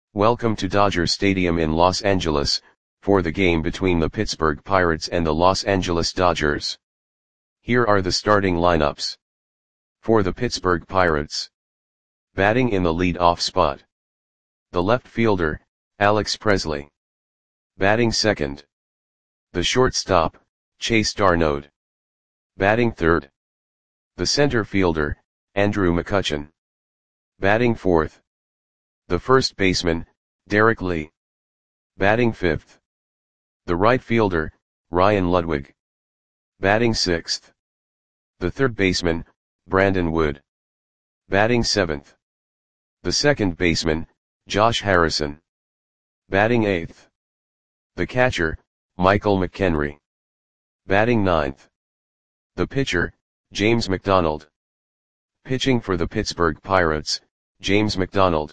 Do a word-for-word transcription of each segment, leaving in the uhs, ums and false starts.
Welcome to Dodger Stadium in Los Angeles, for the game between the Pittsburgh Pirates and the Los Angeles Dodgers. Here are the starting lineups. For the Pittsburgh Pirates. Batting in the lead-off spot. The left fielder, Alex Presley. Batting second. The shortstop, Chase d'Arnaud. Batting third. The center fielder, Andrew McCutchen. Batting fourth. The first baseman, Derek Lee. Batting fifth. The right fielder, Ryan Ludwig. Batting sixth. The third baseman, Brandon Wood. Batting seventh. The second baseman, Josh Harrison. Batting eighth. The catcher, Michael McKenry. Batting ninth. The pitcher, James McDonald. Pitching for the Pittsburgh Pirates, James McDonald.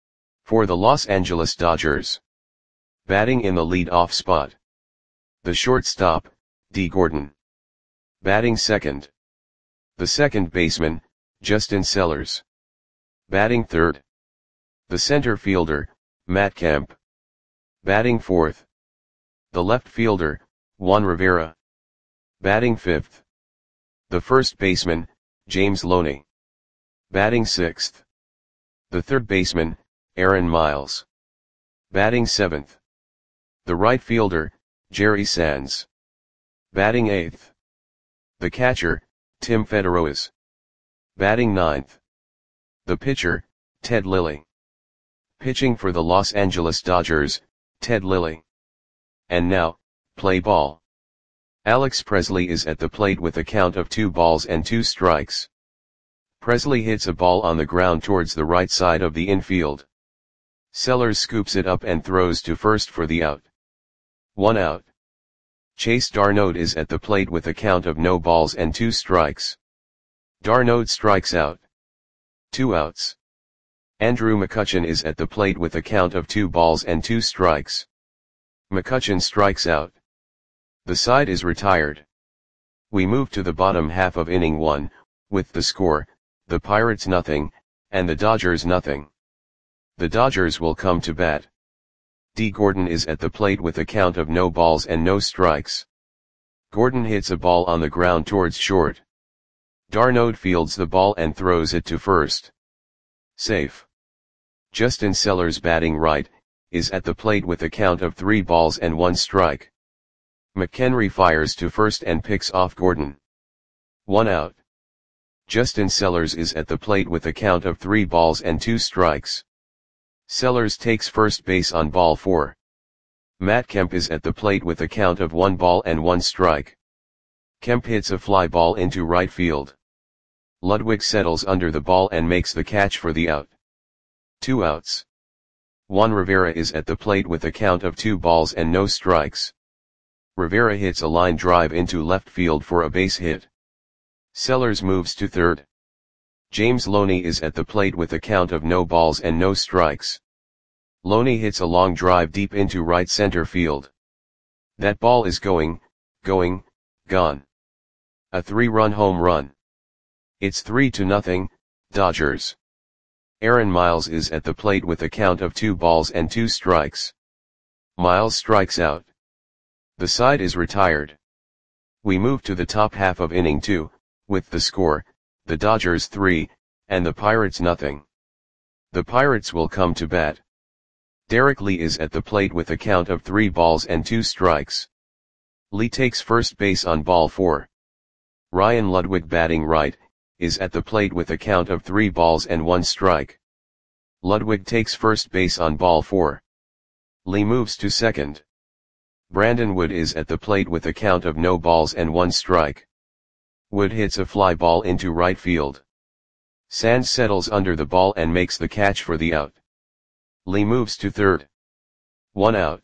For the Los Angeles Dodgers. Batting in the lead-off spot. The shortstop, Dee Gordon. Batting second. The second baseman, Justin Sellers. Batting third. The center fielder, Matt Kemp. Batting fourth. The left fielder, Juan Rivera. Batting fifth. The first baseman, James Loney. Batting sixth. The third baseman, Aaron Miles. Batting seventh. The right fielder, Jerry Sands. Batting eighth. The catcher, Tim Federowes. Batting ninth. The pitcher, Ted Lilly. Pitching for the Los Angeles Dodgers, Ted Lilly. And now, play ball. Alex Presley is at the plate with a count of two balls and two strikes. Presley hits a ball on the ground towards the right side of the infield. Sellers scoops it up and throws to first for the out. One out. Chase d'Arnaud is at the plate with a count of no balls and two strikes. d'Arnaud strikes out. Two outs. Andrew McCutchen is at the plate with a count of two balls and two strikes. McCutchen strikes out. The side is retired. We move to the bottom half of inning one, with the score, the Pirates nothing, and the Dodgers nothing. The Dodgers will come to bat. Dee Gordon is at the plate with a count of no balls and no strikes. Gordon hits a ball on the ground towards short. d'Arnaud fields the ball and throws it to first. Safe. Justin Sellers, batting right, is at the plate with a count of three balls and one strike. McKenry fires to first and picks off Gordon. One out. Justin Sellers is at the plate with a count of three balls and two strikes. Sellers takes first base on ball four. Matt Kemp is at the plate with a count of one ball and one strike. Kemp hits a fly ball into right field. Ludwig settles under the ball and makes the catch for the out. Two outs. Juan Rivera is at the plate with a count of two balls and no strikes. Rivera hits a line drive into left field for a base hit. Sellers moves to third. James Loney is at the plate with a count of no balls and no strikes. Loney hits a long drive deep into right center field. That ball is going, going, gone. A three-run home run. It's three to nothing, Dodgers. Aaron Miles is at the plate with a count of two balls and two strikes. Miles strikes out. The side is retired. We move to the top half of inning two, with the score, the Dodgers three, and the Pirates nothing. The Pirates will come to bat. Derek Lee is at the plate with a count of three balls and two strikes. Lee takes first base on ball four. Ryan Ludwig, batting right, is at the plate with a count of three balls and one strike. Ludwig takes first base on ball four. Lee moves to second. Brandon Wood is at the plate with a count of no balls and one strike. Wood hits a fly ball into right field. Sands settles under the ball and makes the catch for the out. Lee moves to third. One out.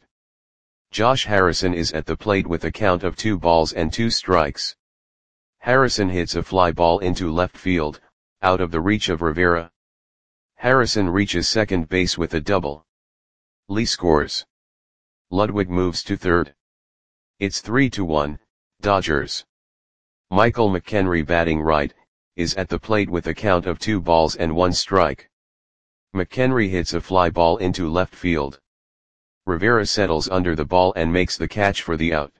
Josh Harrison is at the plate with a count of two balls and two strikes. Harrison hits a fly ball into left field, out of the reach of Rivera. Harrison reaches second base with a double. Lee scores. Ludwig moves to third. It's three to one, Dodgers. Michael McKenry, batting right, is at the plate with a count of two balls and one strike. McHenry hits a fly ball into left field. Rivera settles under the ball and makes the catch for the out.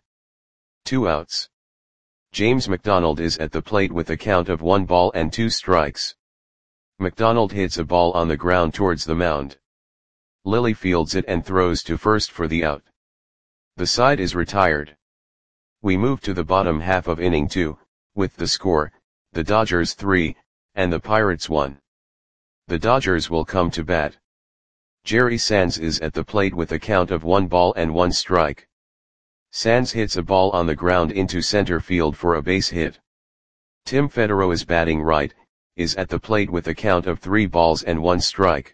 Two outs. James McDonald is at the plate with a count of one ball and two strikes. McDonald hits a ball on the ground towards the mound. Lilly fields it and throws to first for the out. The side is retired. We move to the bottom half of inning two, with the score, the Dodgers three, and the Pirates one. The Dodgers will come to bat. Jerry Sands is at the plate with a count of one ball and one strike. Sands hits a ball on the ground into center field for a base hit. Tim Federer is batting right, is at the plate with a count of three balls and one strike.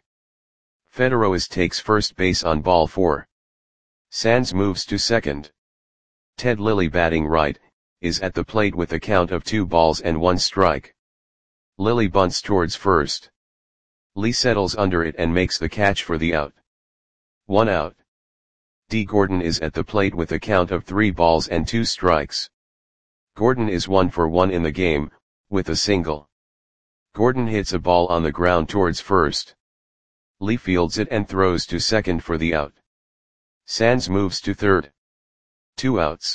Federer takes first base on ball four. Sands moves to second. Ted Lilly batting right, is at the plate with a count of two balls and one strike. Lilly bunts towards first. Lee settles under it and makes the catch for the out. One out. D. Gordon is at the plate with a count of three balls and two strikes. Gordon is one for one in the game, with a single. Gordon hits a ball on the ground towards first. Lee fields it and throws to second for the out. Sands moves to third. Two outs.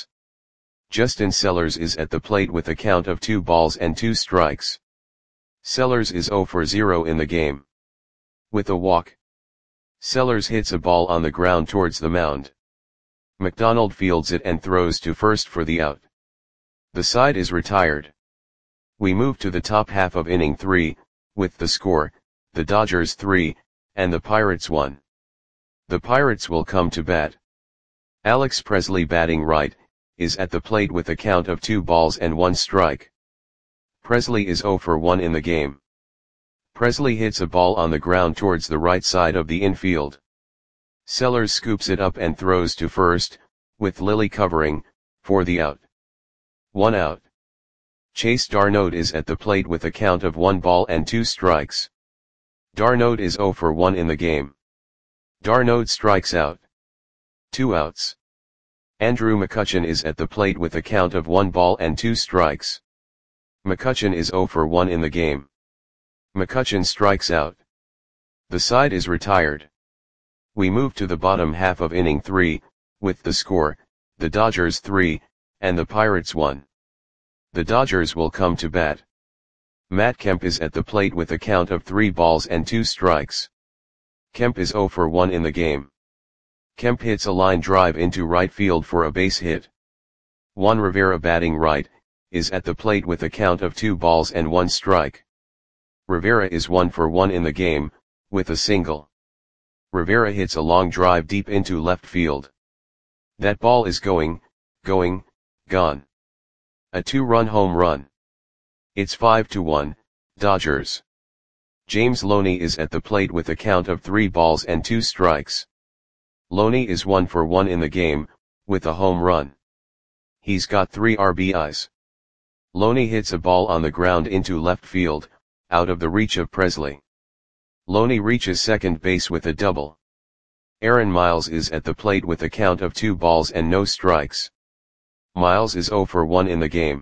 Justin Sellers is at the plate with a count of two balls and two strikes. Sellers is zero for zero in the game. With a walk. Sellers hits a ball on the ground towards the mound. McDonald fields it and throws to first for the out. The side is retired. We move to the top half of inning three, with the score, the Dodgers three, and the Pirates one. The Pirates will come to bat. Alex Presley batting right, is at the plate with a count of two balls and one strike. Presley is zero for one in the game. Presley hits a ball on the ground towards the right side of the infield. Sellers scoops it up and throws to first, with Lilly covering, for the out. One out. Chase Darnold is at the plate with a count of one ball and two strikes. Darnold is zero for one in the game. Darnold strikes out. Two outs. Andrew McCutchen is at the plate with a count of one ball and two strikes. McCutchen is zero for one in the game. McCutchen strikes out. The side is retired. We move to the bottom half of inning three, with the score, the Dodgers three, and the Pirates one. The Dodgers will come to bat. Matt Kemp is at the plate with a count of three balls and two strikes. Kemp is zero for one in the game. Kemp hits a line drive into right field for a base hit. Juan Rivera batting right, is at the plate with a count of two balls and one strike. Rivera is one for one in the game, with a single. Rivera hits a long drive deep into left field. That ball is going, going, gone. A two-run home run. It's five to one, Dodgers. James Loney is at the plate with a count of three balls and two strikes. Loney is one for one in the game, with a home run. He's got three R B Is. Loney hits a ball on the ground into left field, out of the reach of Presley. Loney reaches second base with a double. Aaron Miles is at the plate with a count of two balls and no strikes. Miles is zero for one in the game.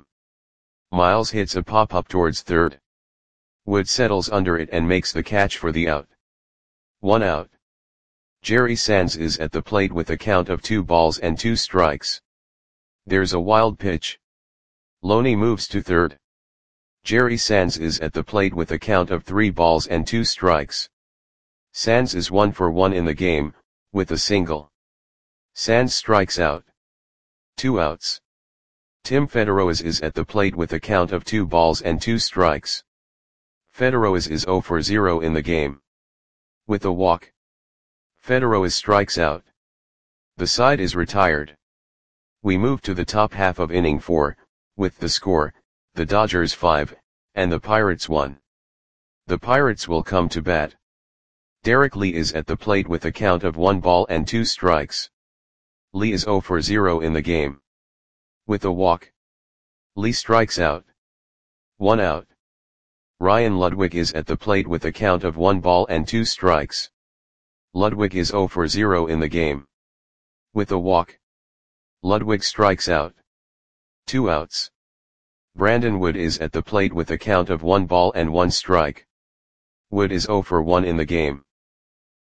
Miles hits a pop-up towards third. Wood settles under it and makes the catch for the out. One out. Jerry Sands is at the plate with a count of two balls and two strikes. There's a wild pitch. Loney moves to third. Jerry Sands is at the plate with a count of three balls and two strikes. Sands is one for one in the game, with a single. Sands strikes out. Two outs. Tim Federer is at the plate with a count of two balls and two strikes. Federer is zero for zero in the game. With a walk. Federer strikes out. The side is retired. We move to the top half of inning four, with the score, the Dodgers five, and the Pirates one. The Pirates will come to bat. Derek Lee is at the plate with a count of one ball and two strikes. Lee is zero for zero in the game. With a walk. Lee strikes out. One out. Ryan Ludwig is at the plate with a count of one ball and two strikes. Ludwig is zero for zero in the game. With a walk. Ludwig strikes out. Two outs. Brandon Wood is at the plate with a count of one ball and one strike. Wood is zero for one in the game.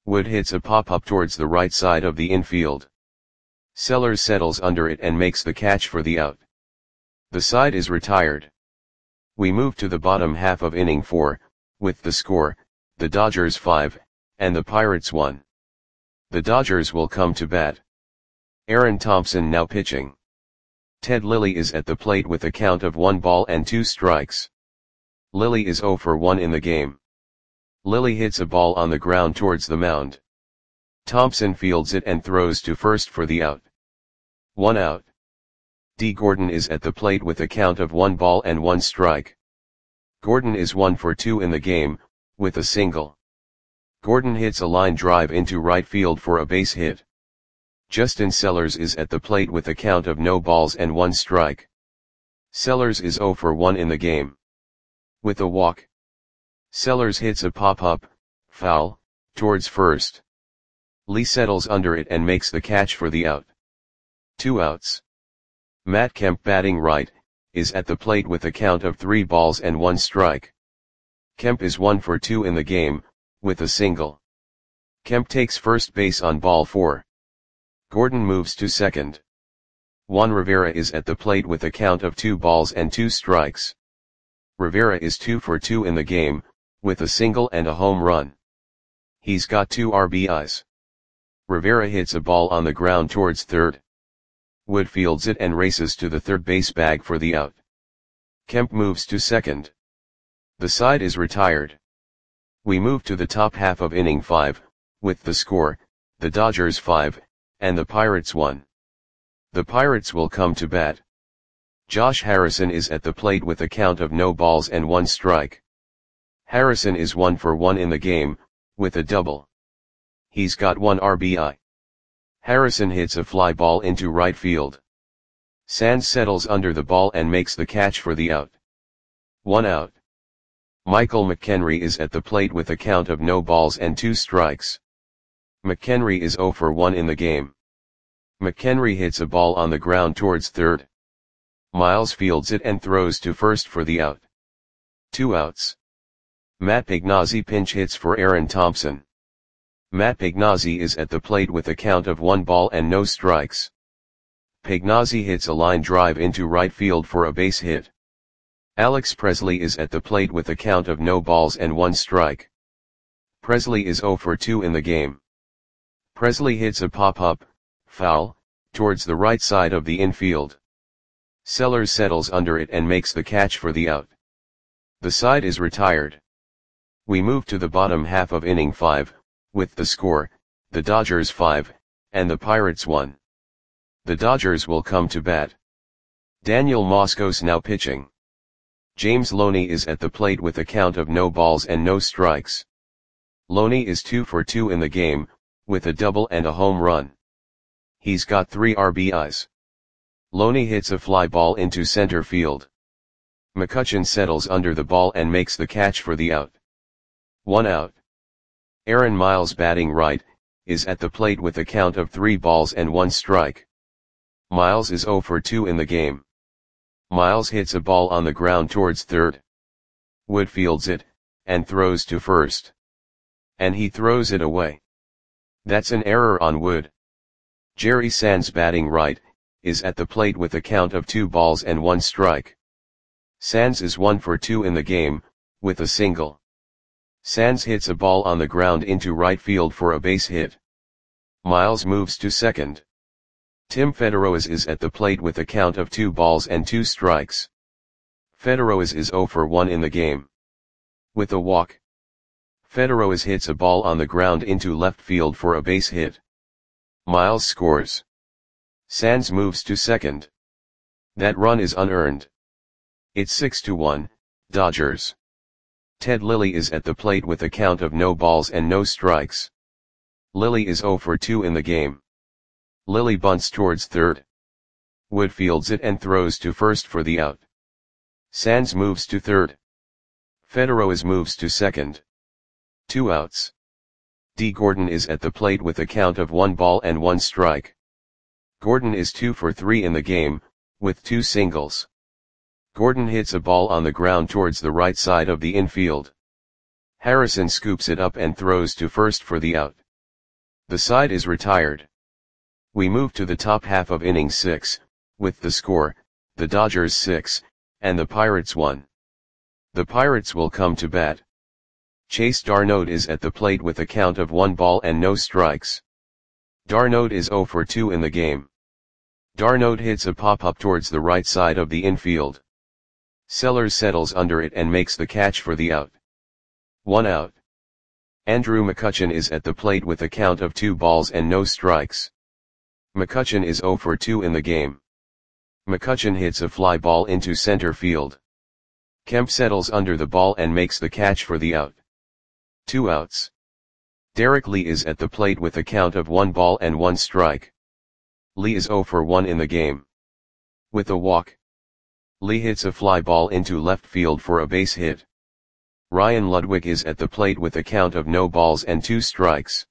Wood hits a pop-up towards the right side of the infield. Sellers settles under it and makes the catch for the out. The side is retired. We move to the bottom half of inning four, with the score, the Dodgers five, and the Pirates one. The Dodgers will come to bat. Aaron Thompson now pitching. Ted Lilly is at the plate with a count of one ball and two strikes. Lilly is zero for one in the game. Lilly hits a ball on the ground towards the mound. Thompson fields it and throws to first for the out. One out. D. Gordon is at the plate with a count of one ball and one strike. Gordon is one for two in the game, with a single. Gordon hits a line drive into right field for a base hit. Justin Sellers is at the plate with a count of no balls and one strike. Sellers is zero for one in the game. With a walk. Sellers hits a pop-up, foul, towards first. Lee settles under it and makes the catch for the out. Two outs. Matt Kemp batting right, is at the plate with a count of three balls and one strike. Kemp is one for two in the game, with a single. Kemp takes first base on ball four. Gordon moves to second. Juan Rivera is at the plate with a count of two balls and two strikes. Rivera is two for two in the game, with a single and a home run. He's got two R B Is. Rivera hits a ball on the ground towards third. Wood fields it and races to the third base bag for the out. Kemp moves to second. The side is retired. We move to the top half of inning five, with the score, the Dodgers five, and the Pirates one. The Pirates will come to bat. Josh Harrison is at the plate with a count of no balls and one strike. Harrison is one for one in the game, with a double. He's got one R B I. Harrison hits a fly ball into right field. Sands settles under the ball and makes the catch for the out. One out. Michael McHenry is at the plate with a count of no balls and two strikes. McHenry is zero for one in the game. McHenry hits a ball on the ground towards third. Miles fields it and throws to first for the out. Two outs. Matt Pignazzi pinch hits for Aaron Thompson. Matt Pignazzi is at the plate with a count of one ball and no strikes. Pignazzi hits a line drive into right field for a base hit. Alex Presley is at the plate with a count of no balls and one strike. Presley is zero for two in the game. Presley hits a pop-up, foul, towards the right side of the infield. Sellers settles under it and makes the catch for the out. The side is retired. We move to the bottom half of inning five, with the score, the Dodgers five, and the Pirates one. The Dodgers will come to bat. Daniel Moskos now pitching. James Loney is at the plate with a count of no balls and no strikes. Loney is two for two in the game, with a double and a home run. He's got three R B Is. Loney hits a fly ball into center field. McCutchen settles under the ball and makes the catch for the out. One out. Aaron Miles batting right, is at the plate with a count of three balls and one strike. Miles is zero for two in the game. Miles hits a ball on the ground towards third. Wood fields it, and throws to first. And he throws it away. That's an error on Wood. Jerry Sands batting right, is at the plate with a count of two balls and one strike. Sands is one for two in the game, with a single. Sands hits a ball on the ground into right field for a base hit. Miles moves to second. Tim Federoas is at the plate with a count of two balls and two strikes. Federoas is zero for one in the game. With a walk. Federoas hits a ball on the ground into left field for a base hit. Miles scores. Sands moves to second. That run is unearned. It's six to one, Dodgers. Ted Lilly is at the plate with a count of no balls and no strikes. Lilly is zero for two in the game. Lilly bunts towards third. Wood fields it and throws to first for the out. Sands moves to third. Federoas moves to second. Two outs. D. Gordon is at the plate with a count of one ball and one strike. Gordon is two for three in the game, with two singles. Gordon hits a ball on the ground towards the right side of the infield. Harrison scoops it up and throws to first for the out. The side is retired. We move to the top half of inning six, with the score, the Dodgers six, and the Pirates one. The Pirates will come to bat. Chase d'Arnaud is at the plate with a count of one ball and no strikes. d'Arnaud is zero for two in the game. d'Arnaud hits a pop-up towards the right side of the infield. Sellers settles under it and makes the catch for the out. One out. Andrew McCutchen is at the plate with a count of two balls and no strikes. McCutchen is zero for two in the game. McCutchen hits a fly ball into center field. Kemp settles under the ball and makes the catch for the out. Two outs. Derek Lee is at the plate with a count of one ball and one strike. Lee is zero for one in the game. With a walk, Lee hits a fly ball into left field for a base hit. Ryan Ludwig is at the plate with a count of no balls and two strikes.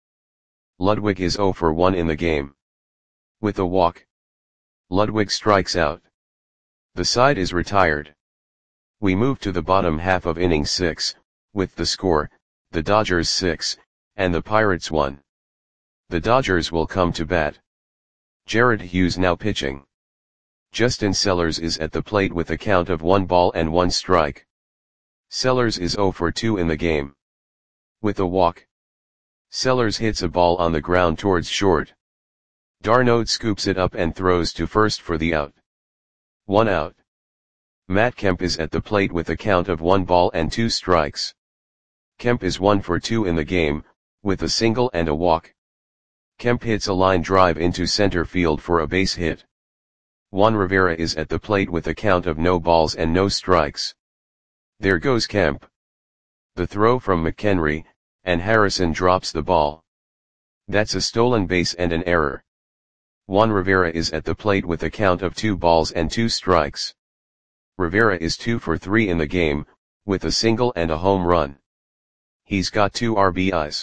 Ludwig is zero for one in the game. With a walk, Ludwig strikes out. The side is retired. We move to the bottom half of inning six, with the score, the Dodgers six, and the Pirates one. The Dodgers will come to bat. Jared Hughes now pitching. Justin Sellers is at the plate with a count of one ball and one strike. Sellers is zero for two in the game. With a walk, Sellers hits a ball on the ground towards short. d'Arnaud scoops it up and throws to first for the out. One out. Matt Kemp is at the plate with a count of one ball and two strikes. Kemp is one for two in the game, with a single and a walk. Kemp hits a line drive into center field for a base hit. Juan Rivera is at the plate with a count of no balls and no strikes. There goes Kemp. The throw from McHenry, and Harrison drops the ball. That's a stolen base and an error. Juan Rivera is at the plate with a count of two balls and two strikes. Rivera is two for three in the game, with a single and a home run. He's got two R B Is.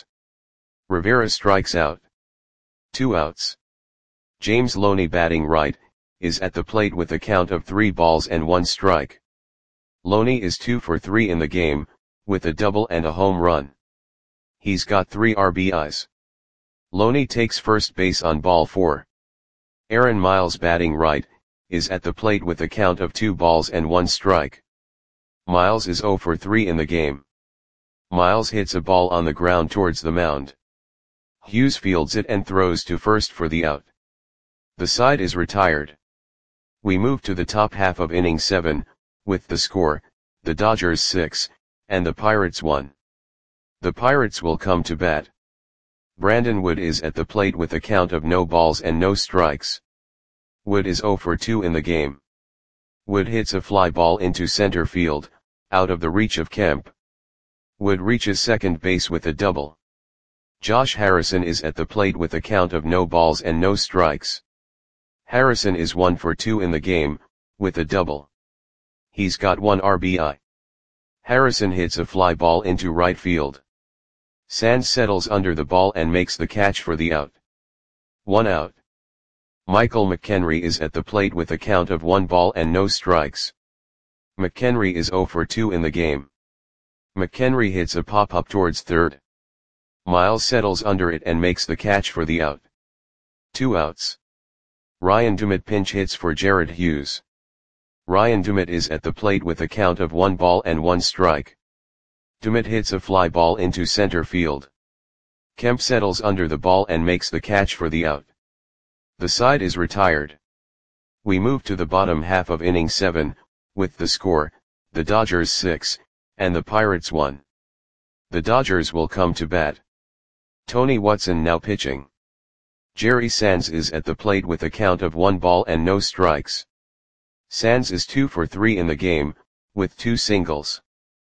Rivera strikes out. Two outs. James Loney, batting right, is at the plate with a count of three balls and one strike. Loney is two for three in the game, with a double and a home run. He's got three R B Is. Loney takes first base on ball four. Aaron Miles, batting right, is at the plate with a count of two balls and one strike. Miles is zero for three in the game. Miles hits a ball on the ground towards the mound. Hughes fields it and throws to first for the out. The side is retired. We move to the top half of inning seven, with the score, the Dodgers six, and the Pirates one. The Pirates will come to bat. Brandon Wood is at the plate with a count of no balls and no strikes. Wood is zero for two in the game. Wood hits a fly ball into center field, out of the reach of Kemp. Wood reaches second base with a double. Josh Harrison is at the plate with a count of no balls and no strikes. Harrison is one for two in the game, with a double. He's got one R B I. Harrison hits a fly ball into right field. Sands settles under the ball and makes the catch for the out. One out. Michael McHenry is at the plate with a count of one ball and no strikes. McHenry is zero for two in the game. McHenry hits a pop-up towards third. Miles settles under it and makes the catch for the out. Two outs. Ryan Dumit pinch hits for Jared Hughes. Ryan Dumit is at the plate with a count of one ball and one strike. Dumit hits a fly ball into center field. Kemp settles under the ball and makes the catch for the out. The side is retired. We move to the bottom half of inning seven, with the score, the Dodgers six, and the Pirates one. The Dodgers will come to bat. Tony Watson now pitching. Jerry Sands is at the plate with a count of one ball and no strikes. Sands is two for three in the game, with two singles.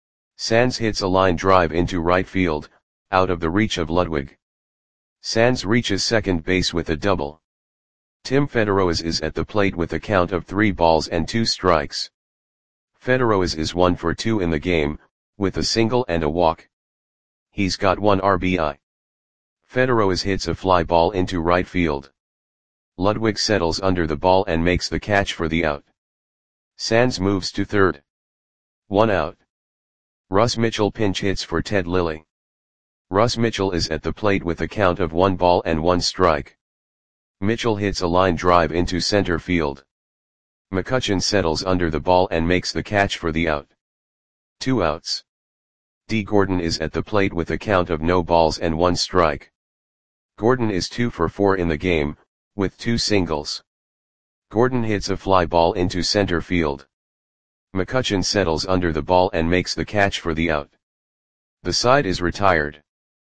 Sands hits a line drive into right field, out of the reach of Ludwig. Sands reaches second base with a double. Tim Federoas is at the plate with a count of three balls and two strikes. Federoas is one for two in the game, with a single and a walk. He's got one R B I. Federoas hits a fly ball into right field. Ludwig settles under the ball and makes the catch for the out. Sands moves to third. One out. Russ Mitchell pinch hits for Ted Lilly. Russ Mitchell is at the plate with a count of one ball and one strike. Mitchell hits a line drive into center field. McCutchen settles under the ball and makes the catch for the out. Two outs. Dee Gordon is at the plate with a count of no balls and one strike. Gordon is two for four in the game, with two singles. Gordon hits a fly ball into center field. McCutchen settles under the ball and makes the catch for the out. The side is retired.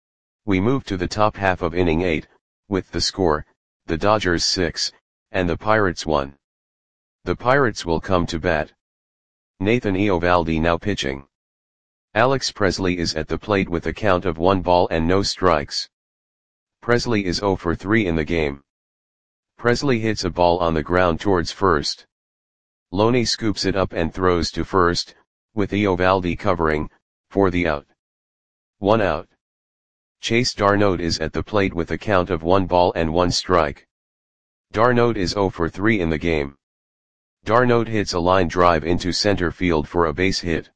We move to the top half of inning eight, with the score, the Dodgers six, and the Pirates one. The Pirates will come to bat. Nathan Eovaldi now pitching. Alex Presley is at the plate with a count of one ball and no strikes. Presley is zero for three in the game. Presley hits a ball on the ground towards first. Loney scoops it up and throws to first, with Eovaldi covering, for the out. One out. Chase d'Arnaud is at the plate with a count of one ball and one strike. d'Arnaud is zero for three in the game. d'Arnaud hits a line drive into center field for a base hit.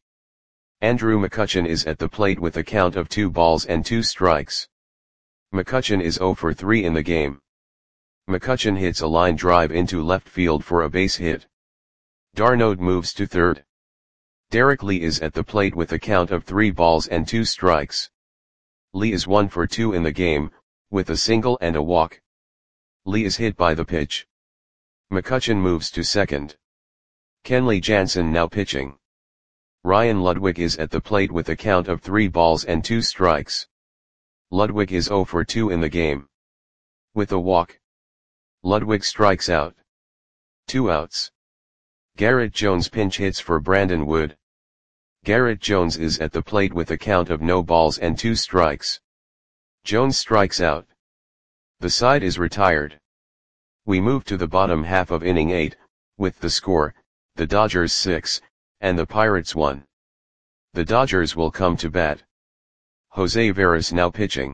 Andrew McCutchen is at the plate with a count of two balls and two strikes. McCutchen is zero for three in the game. McCutchen hits a line drive into left field for a base hit. d'Arnaud moves to third. Derek Lee is at the plate with a count of three balls and two strikes. Lee is one for two in the game, with a single and a walk. Lee is hit by the pitch. McCutchen moves to second. Kenley Jansen now pitching. Ryan Ludwig is at the plate with a count of three balls and two strikes. Ludwig is zero for two in the game. With a walk. Ludwig strikes out. Two outs. Garrett Jones pinch hits for Brandon Wood. Garrett Jones is at the plate with a count of no balls and two strikes. Jones strikes out. The side is retired. We move to the bottom half of inning eight, with the score, the Dodgers six, and the Pirates one. The Dodgers will come to bat. Jose Veras now pitching.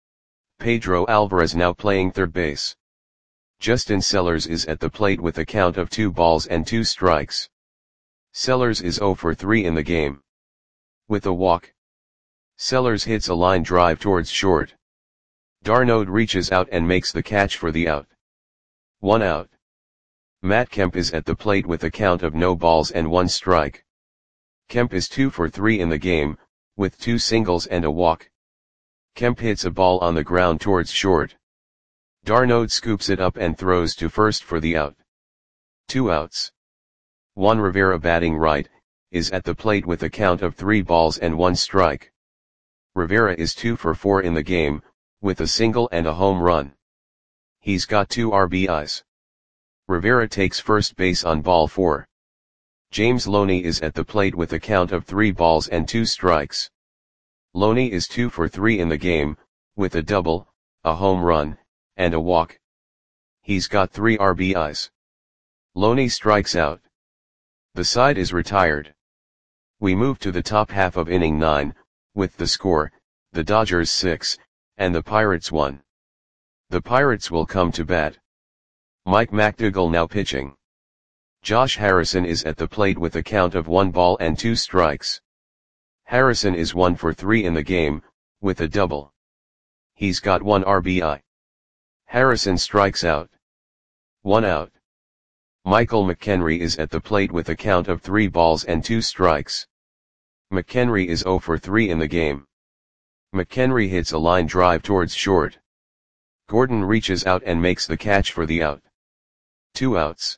Pedro Alvarez now playing third base. Justin Sellers is at the plate with a count of two balls and two strikes. Sellers is zero for three in the game. With a walk. Sellers hits a line drive towards short. d'Arnaud reaches out and makes the catch for the out. One out. Matt Kemp is at the plate with a count of no balls and one strike. Kemp is two for three in the game, with two singles and a walk. Kemp hits a ball on the ground towards short. d'Arnaud scoops it up and throws to first for the out. Two outs. Juan Rivera batting right, is at the plate with a count of three balls and one strike. Rivera is two for four in the game, with a single and a home run. He's got two R B Is. Rivera takes first base on ball four. James Loney is at the plate with a count of three balls and two strikes. Loney is two for three in the game, with a double, a home run, and a walk. He's got three R B Is. Loney strikes out. The side is retired. We move to the top half of inning nine, with the score, the Dodgers six, and the Pirates one. The Pirates will come to bat. Mike McDougall now pitching. Josh Harrison is at the plate with a count of one ball and two strikes. Harrison is one for three in the game, with a double. He's got one R B I. Harrison strikes out. One out. Michael McHenry is at the plate with a count of three balls and two strikes. McHenry is zero for three in the game. McHenry hits a line drive towards short. Gordon reaches out and makes the catch for the out. Two outs.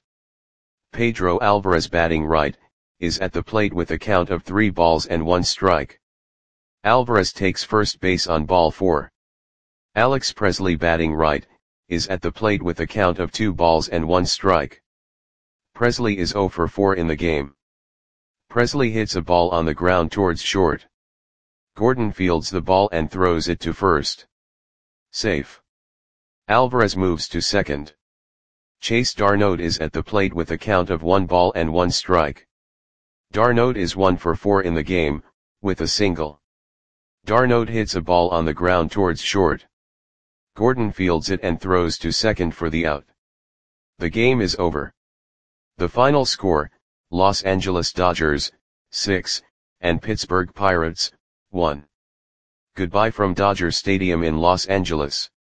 Pedro Alvarez batting right, is at the plate with a count of three balls and one strike. Alvarez takes first base on ball four. Alex Presley batting right, is at the plate with a count of two balls and one strike. Presley is zero for four in the game. Presley hits a ball on the ground towards short. Gordon fields the ball and throws it to first. Safe. Alvarez moves to second. Chase d'Arnaud is at the plate with a count of one ball and one strike. d'Arnaud is one for four in the game, with a single. d'Arnaud hits a ball on the ground towards short. Gordon fields it and throws to second for the out. The game is over. The final score, Los Angeles Dodgers, six, and Pittsburgh Pirates, one. Goodbye from Dodger Stadium in Los Angeles.